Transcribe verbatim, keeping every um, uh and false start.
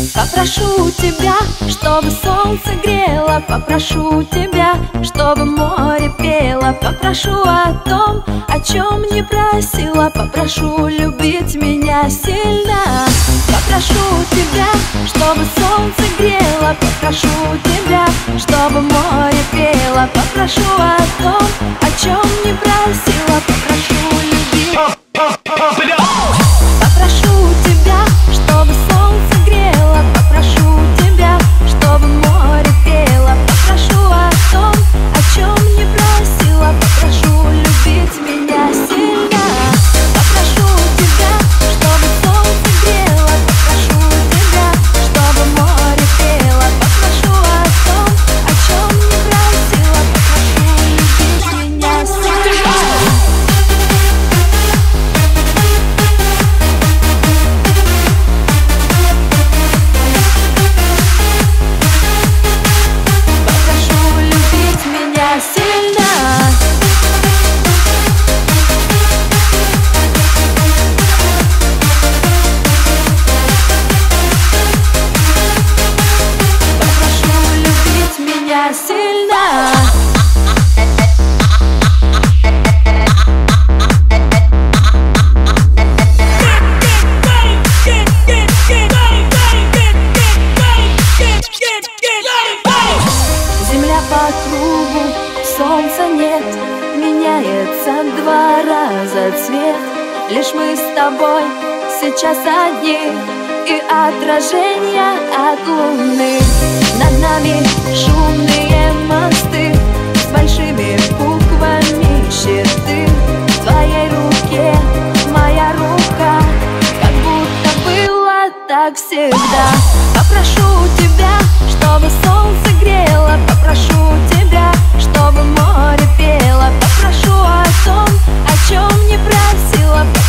Попрошу тебя, чтобы солнце грело, попрошу тебя, чтобы море пело, попрошу о том, о чем не просила, попрошу любить меня сильно. Попрошу тебя, чтобы солнце грело, попрошу тебя, чтобы море пело, попрошу о том, о чем не просила, попрошу любить. Попрошу тебя, чтобы солнце грело, попрошу тебя, чтобы море пело, попрошу о том, о чем не просила, попрошу любить меня сильно. Попрошу тебя, чтобы солнце грело, попрошу тебя, чтобы море пело, попрошу о том, о чем не просила, попрошу любить меня сильно. По кругу, солнца нет, меняется два раза цвет. Лишь мы с тобой сейчас одни, и отражение от луны. Над нами шумные мосты с большими буквами щиты. В твоей руке моя рука, как будто было так всегда. Попрошу тебя, чтобы солнце грело, попрошу тебя, чтобы море пело, попрошу о том, о чем не просила.